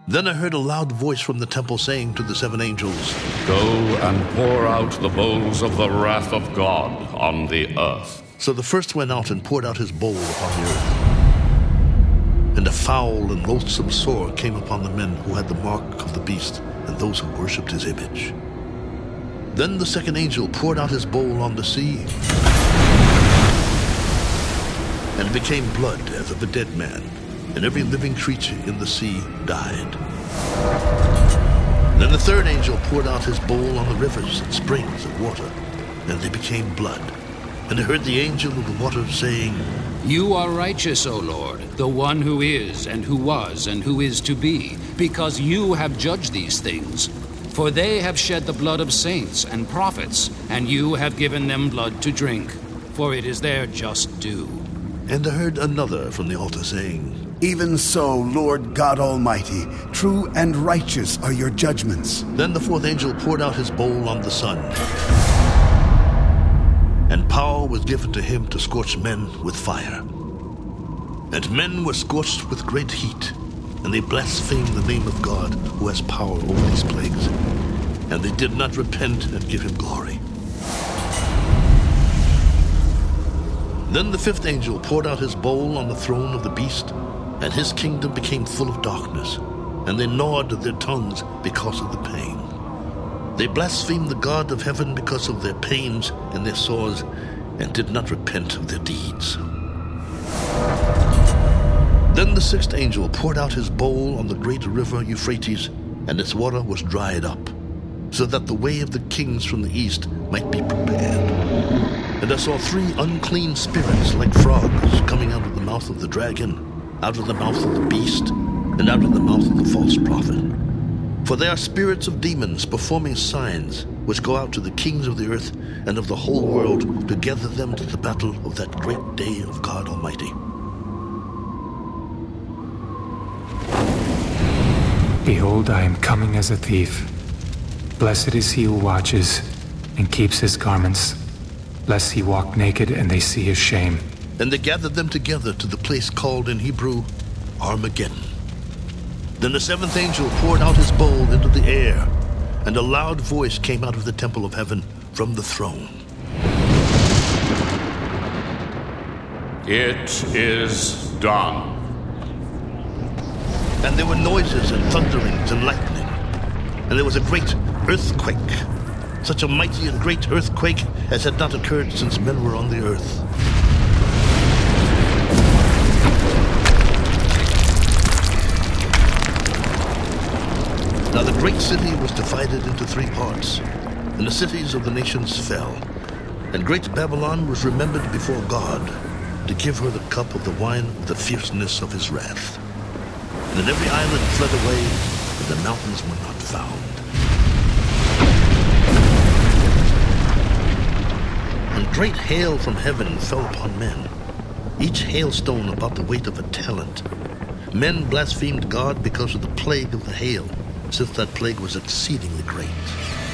Then I heard a loud voice from the temple saying to the 7 angels, "Go and pour out the bowls of the wrath of God on the earth." So the first went out and poured out his bowl upon the earth. And a foul and loathsome sore came upon the men who had the mark of the beast and those who worshipped his image. Then the second angel poured out his bowl on the sea, and it became blood as of a dead man, and every living creature in the sea died. Then the third angel poured out his bowl on the rivers and springs of water, and they became blood. And I heard the angel of the water saying, "You are righteous, O Lord, the one who is, and who was, and who is to be, because you have judged these things. For they have shed the blood of saints and prophets, and you have given them blood to drink, for it is their just due." And I heard another from the altar saying, "Even so, Lord God Almighty, true and righteous are your judgments." Then the fourth angel poured out his bowl on the sun, and power was given to him to scorch men with fire. And men were scorched with great heat, and they blasphemed the name of God who has power over these plagues, and they did not repent and give him glory. Then the fifth angel poured out his bowl on the throne of the beast, and his kingdom became full of darkness, and they gnawed their tongues because of the pain. They blasphemed the God of heaven because of their pains and their sores, and did not repent of their deeds. Then the sixth angel poured out his bowl on the great river Euphrates, and its water was dried up, so that the way of the kings from the east might be prepared. And I saw 3 unclean spirits like frogs coming out of the mouth of the dragon, out of the mouth of the beast, and out of the mouth of the false prophet. For they are spirits of demons performing signs, which go out to the kings of the earth and of the whole world to gather them to the battle of that great day of God Almighty. Behold, I am coming as a thief. Blessed is he who watches and keeps his garments, lest he walk naked and they see his shame. And they gathered them together to the place called in Hebrew Armageddon. Then the seventh angel poured out his bowl into the air, and a loud voice came out of the temple of heaven from the throne. It is done. And there were noises and thunderings and lightning, and there was a great earthquake, such a mighty and great earthquake as had not occurred since men were on the earth. Now the great city was divided into 3 parts, and the cities of the nations fell. And great Babylon was remembered before God, to give her the cup of the wine of the fierceness of his wrath. And then every island fled away, and the mountains were not found. And great hail from heaven fell upon men, each hailstone about the weight of a talent. Men blasphemed God because of the plague of the hail, since that plague was exceedingly great.